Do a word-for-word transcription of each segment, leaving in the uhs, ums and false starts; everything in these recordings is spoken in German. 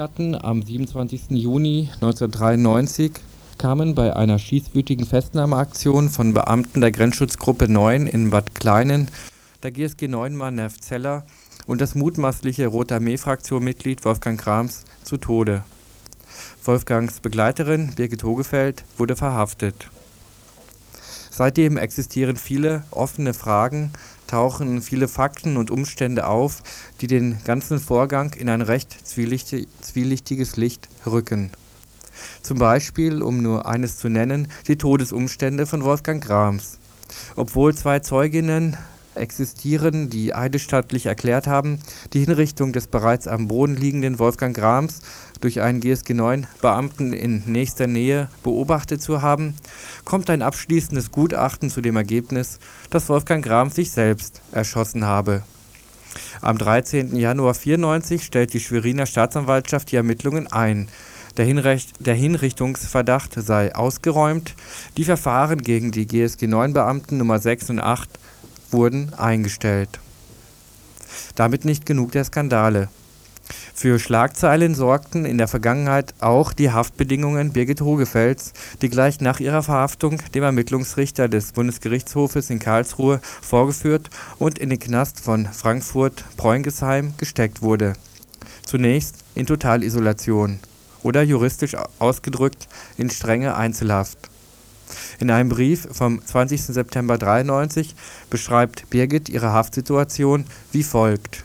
Am siebenundzwanzigsten Juni neunzehnhundertdreiundneunzig kamen bei einer schießwütigen Festnahmeaktion von Beamten der Grenzschutzgruppe neun in Bad Kleinen der G S G neun-Mann Neff-Zeller und das mutmaßliche Rote Armee-Fraktion-Mitglied Wolfgang Grams zu Tode. Wolfgangs Begleiterin Birgit Hogefeld wurde verhaftet. Seitdem existieren viele offene Fragen, tauchen viele Fakten und Umstände auf, die den ganzen Vorgang in ein recht zwielichti- zwielichtiges Licht rücken. Zum Beispiel, um nur eines zu nennen, die Todesumstände von Wolfgang Grams. Obwohl zwei Zeuginnen existieren, die eidesstattlich erklärt haben, die Hinrichtung des bereits am Boden liegenden Wolfgang Grams durch einen G S G neun-Beamten in nächster Nähe beobachtet zu haben, kommt ein abschließendes Gutachten zu dem Ergebnis, dass Wolfgang Grams sich selbst erschossen habe. Am dreizehnten Januar neunzehnhundertvierundneunzig stellt die Schweriner Staatsanwaltschaft die Ermittlungen ein. Der, Hinrecht, der Hinrichtungsverdacht sei ausgeräumt, die Verfahren gegen die G S G neun-Beamten Nummer sechs und acht wurden eingestellt. Damit nicht genug der Skandale. Für Schlagzeilen sorgten in der Vergangenheit auch die Haftbedingungen Birgit Hogefelds, die gleich nach ihrer Verhaftung dem Ermittlungsrichter des Bundesgerichtshofes in Karlsruhe vorgeführt und in den Knast von Frankfurt-Preungesheim gesteckt wurde. Zunächst in Totalisolation oder juristisch ausgedrückt in strenge Einzelhaft. In einem Brief vom zwanzigsten September neunzehnhundertdreiundneunzig beschreibt Birgit ihre Haftsituation wie folgt.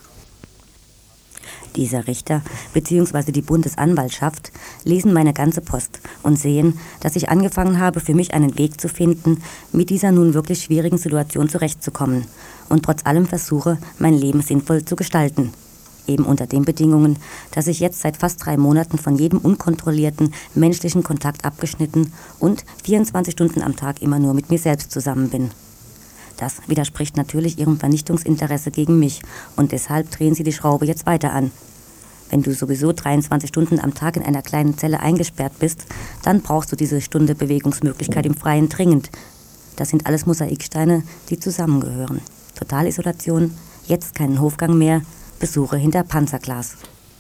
Dieser Richter bzw. die Bundesanwaltschaft lesen meine ganze Post und sehen, dass ich angefangen habe, für mich einen Weg zu finden, mit dieser nun wirklich schwierigen Situation zurechtzukommen und trotz allem versuche, mein Leben sinnvoll zu gestalten. Eben unter den Bedingungen, dass ich jetzt seit fast drei Monaten von jedem unkontrollierten menschlichen Kontakt abgeschnitten und vierundzwanzig Stunden am Tag immer nur mit mir selbst zusammen bin. Das widerspricht natürlich ihrem Vernichtungsinteresse gegen mich und deshalb drehen sie die Schraube jetzt weiter an. Wenn du sowieso dreiundzwanzig Stunden am Tag in einer kleinen Zelle eingesperrt bist, dann brauchst du diese Stunde Bewegungsmöglichkeit im Freien dringend. Das sind alles Mosaiksteine, die zusammengehören. Totalisolation, jetzt keinen Hofgang mehr, Besuche hinter Panzerglas.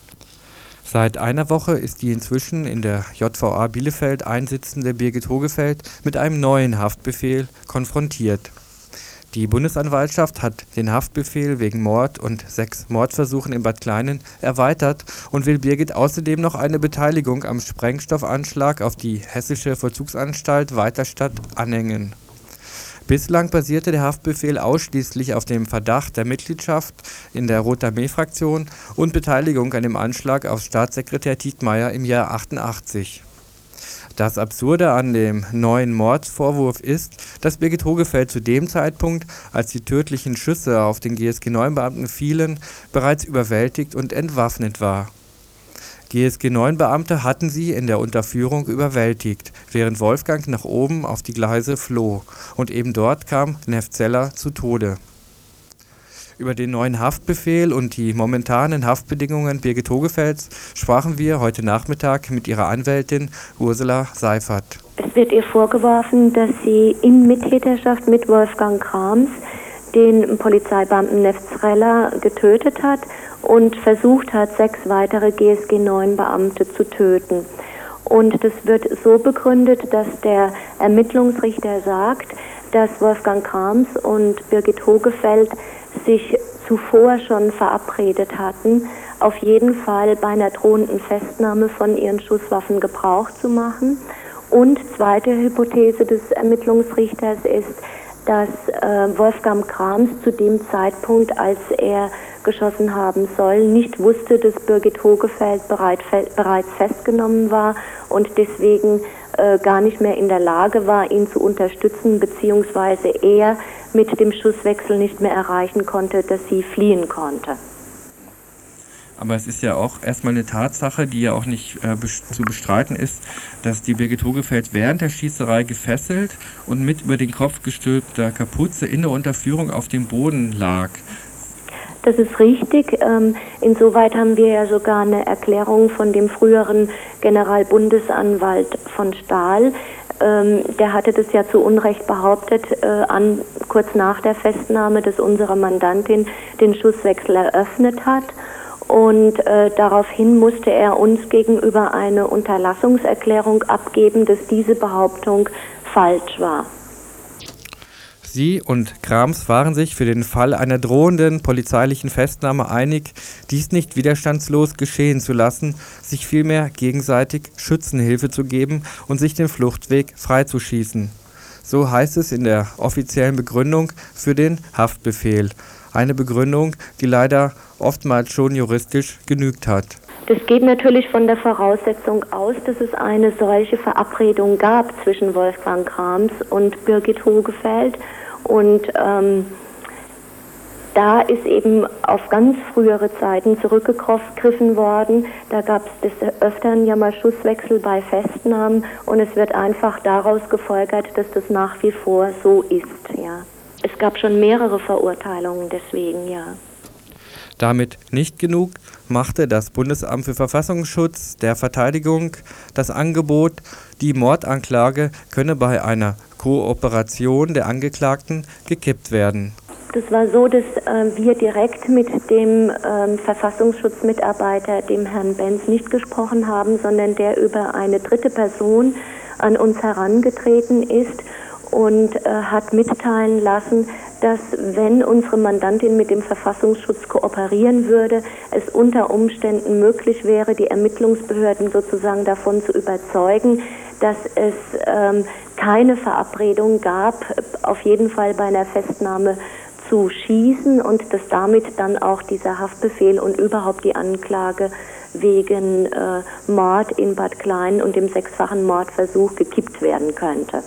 Seit einer Woche ist die inzwischen in der J V A Bielefeld einsitzende Birgit Hogefeld mit einem neuen Haftbefehl konfrontiert. Die Bundesanwaltschaft hat den Haftbefehl wegen Mord und sechs Mordversuchen in Bad Kleinen erweitert und will Birgit außerdem noch eine Beteiligung am Sprengstoffanschlag auf die Hessische Vollzugsanstalt Weiterstadt anhängen. Bislang basierte der Haftbefehl ausschließlich auf dem Verdacht der Mitgliedschaft in der Rote Armee-Fraktion und Beteiligung an dem Anschlag auf Staatssekretär Tietmeyer im Jahr achtundachtzig. Das Absurde an dem neuen Mordvorwurf ist, dass Birgit Hogefeld zu dem Zeitpunkt, als die tödlichen Schüsse auf den G S G neun-Beamten fielen, bereits überwältigt und entwaffnet war. G S G neun-Beamte hatten sie in der Unterführung überwältigt, während Wolfgang nach oben auf die Gleise floh, und eben dort kam Neff-Zeller zu Tode. Über den neuen Haftbefehl und die momentanen Haftbedingungen Birgit Hogefelds sprachen wir heute Nachmittag mit ihrer Anwältin Ursula Seifert. Es wird ihr vorgeworfen, dass sie in Mittäterschaft mit Wolfgang Grams den Polizeibeamten Neff-Zeller getötet hat und versucht hat, sechs weitere G S G neun-Beamte zu töten. Und das wird so begründet, dass der Ermittlungsrichter sagt, dass Wolfgang Grams und Birgit Hogefeld sich zuvor schon verabredet hatten, auf jeden Fall bei einer drohenden Festnahme von ihren Schusswaffen Gebrauch zu machen. Und zweite Hypothese des Ermittlungsrichters ist, dass äh, Wolfgang Grams zu dem Zeitpunkt, als er geschossen haben soll, nicht wusste, dass Birgit Hogefeld bereit, fe- bereits festgenommen war und deswegen äh, gar nicht mehr in der Lage war, ihn zu unterstützen, beziehungsweise er mit dem Schusswechsel nicht mehr erreichen konnte, dass sie fliehen konnte. Aber es ist ja auch erstmal eine Tatsache, die ja auch nicht äh, bes- zu bestreiten ist, dass die Birgit Hogefeld während der Schießerei gefesselt und mit über den Kopf gestülpter Kapuze in der Unterführung auf dem Boden lag. Das ist richtig. Ähm, insoweit haben wir ja sogar eine Erklärung von dem früheren Generalbundesanwalt von Stahl. Ähm, der hatte das ja zu Unrecht behauptet, äh, an, kurz nach der Festnahme, dass unsere Mandantin den Schusswechsel eröffnet hat. Und äh, daraufhin musste er uns gegenüber eine Unterlassungserklärung abgeben, dass diese Behauptung falsch war. Sie und Krams waren sich für den Fall einer drohenden polizeilichen Festnahme einig, dies nicht widerstandslos geschehen zu lassen, sich vielmehr gegenseitig Schützenhilfe zu geben und sich den Fluchtweg freizuschießen. So heißt es in der offiziellen Begründung für den Haftbefehl. Eine Begründung, die leider oftmals schon juristisch genügt hat. Das geht natürlich von der Voraussetzung aus, dass es eine solche Verabredung gab zwischen Wolfgang Krams und Birgit Hogefeld. Und ähm, da ist eben auf ganz frühere Zeiten zurückgegriffen worden. Da gab es des Öfteren ja mal Schusswechsel bei Festnahmen und es wird einfach daraus gefolgert, dass das nach wie vor so ist. Ja. Es gab schon mehrere Verurteilungen deswegen, ja. Damit nicht genug, machte das Bundesamt für Verfassungsschutz der Verteidigung das Angebot, die Mordanklage könne bei einer Kooperation der Angeklagten gekippt werden. Das war so, dass äh, wir direkt mit dem ähm, Verfassungsschutzmitarbeiter, dem Herrn Benz, nicht gesprochen haben, sondern der über eine dritte Person an uns herangetreten ist und äh, hat mitteilen lassen, dass wenn unsere Mandantin mit dem Verfassungsschutz kooperieren würde, es unter Umständen möglich wäre, die Ermittlungsbehörden sozusagen davon zu überzeugen, dass es ähm, keine Verabredung gab, auf jeden Fall bei einer Festnahme zu schießen und dass damit dann auch dieser Haftbefehl und überhaupt die Anklage wegen äh, Mord in Bad Kleinen und dem sechsfachen Mordversuch gekippt werden könnte.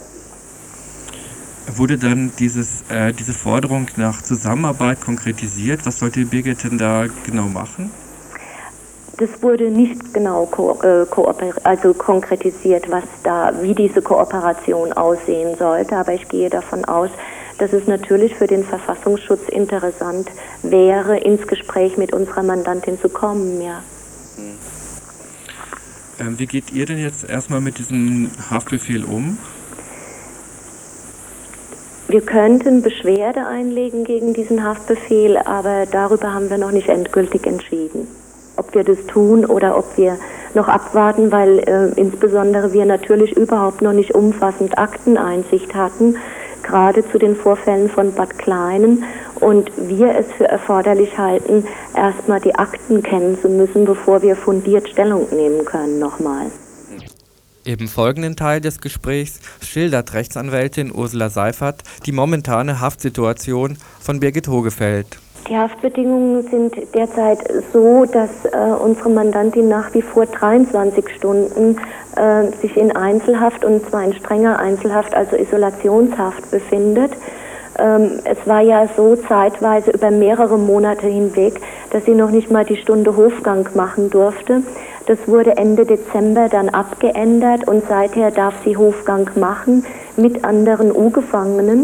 Wurde dann dieses, äh, diese Forderung nach Zusammenarbeit konkretisiert? Was sollte Birgit denn da genau machen? Das wurde nicht genau ko- äh, kooper- also konkretisiert, was da, wie diese Kooperation aussehen sollte, aber ich gehe davon aus, dass es natürlich für den Verfassungsschutz interessant wäre, ins Gespräch mit unserer Mandantin zu kommen, ja. Ähm, wie geht ihr denn jetzt erstmal mit diesem Haftbefehl um? Wir könnten Beschwerde einlegen gegen diesen Haftbefehl, aber darüber haben wir noch nicht endgültig entschieden. Ob wir das tun oder ob wir noch abwarten, weil äh, insbesondere wir natürlich überhaupt noch nicht umfassend Akteneinsicht hatten, gerade zu den Vorfällen von Bad Kleinen, und wir es für erforderlich halten, erstmal die Akten kennen zu müssen, bevor wir fundiert Stellung nehmen können nochmal. Im folgenden Teil des Gesprächs schildert Rechtsanwältin Ursula Seifert die momentane Haftsituation von Birgit Hogefeld. Die Haftbedingungen sind derzeit so, dass äh, unsere Mandantin nach wie vor dreiundzwanzig Stunden äh, sich in Einzelhaft, und zwar in strenger Einzelhaft, also Isolationshaft, befindet. Ähm, es war ja so zeitweise über mehrere Monate hinweg, dass sie noch nicht mal die Stunde Hofgang machen durfte. Das wurde Ende Dezember dann abgeändert und seither darf sie Hofgang machen mit anderen U-Gefangenen.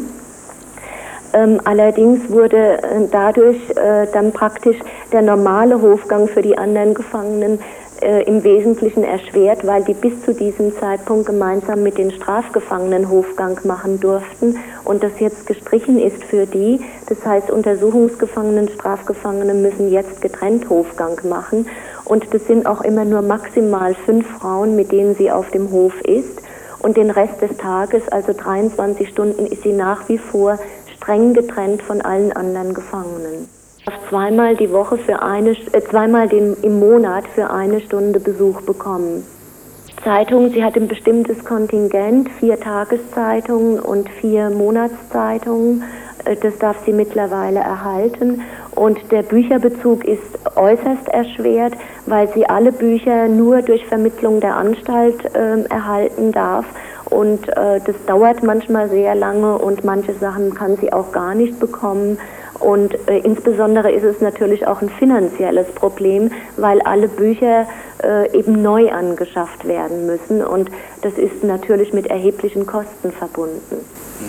Ähm, allerdings wurde äh, dadurch äh, dann praktisch der normale Hofgang für die anderen Gefangenen äh, im Wesentlichen erschwert, weil die bis zu diesem Zeitpunkt gemeinsam mit den Strafgefangenen Hofgang machen durften und das jetzt gestrichen ist für die. Das heißt, Untersuchungsgefangenen, Strafgefangene müssen jetzt getrennt Hofgang machen und das sind auch immer nur maximal fünf Frauen, mit denen sie auf dem Hof ist, und den Rest des Tages, also dreiundzwanzig Stunden, ist sie nach wie vor streng getrennt von allen anderen Gefangenen. Zweimal die Woche für eine, äh, zweimal den, im Monat für eine Stunde Besuch bekommen. Zeitungen, sie hat ein bestimmtes Kontingent, vier Tageszeitungen und vier Monatszeitungen. Äh, das darf sie mittlerweile erhalten. Und der Bücherbezug ist äußerst erschwert, weil sie alle Bücher nur durch Vermittlung der Anstalt äh, erhalten darf. Und äh, das dauert manchmal sehr lange und manche Sachen kann sie auch gar nicht bekommen. Und äh, insbesondere ist es natürlich auch ein finanzielles Problem, weil alle Bücher äh, eben neu angeschafft werden müssen. Und das ist natürlich mit erheblichen Kosten verbunden.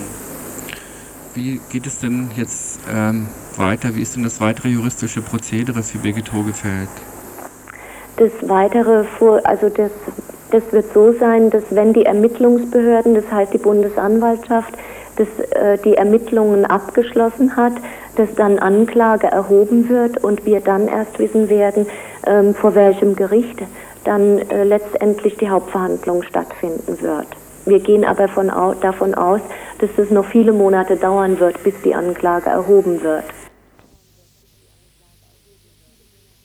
Wie geht es denn jetzt ähm, weiter? Wie ist denn das weitere juristische Prozedere für Birgit Hogefeld? Das weitere, Vor- also das, das wird so sein, dass wenn die Ermittlungsbehörden, das heißt die Bundesanwaltschaft, das, äh, die Ermittlungen abgeschlossen hat, dass dann Anklage erhoben wird und wir dann erst wissen werden, ähm, vor welchem Gericht dann äh, letztendlich die Hauptverhandlung stattfinden wird. Wir gehen aber von au- davon aus, dass es noch viele Monate dauern wird, bis die Anklage erhoben wird.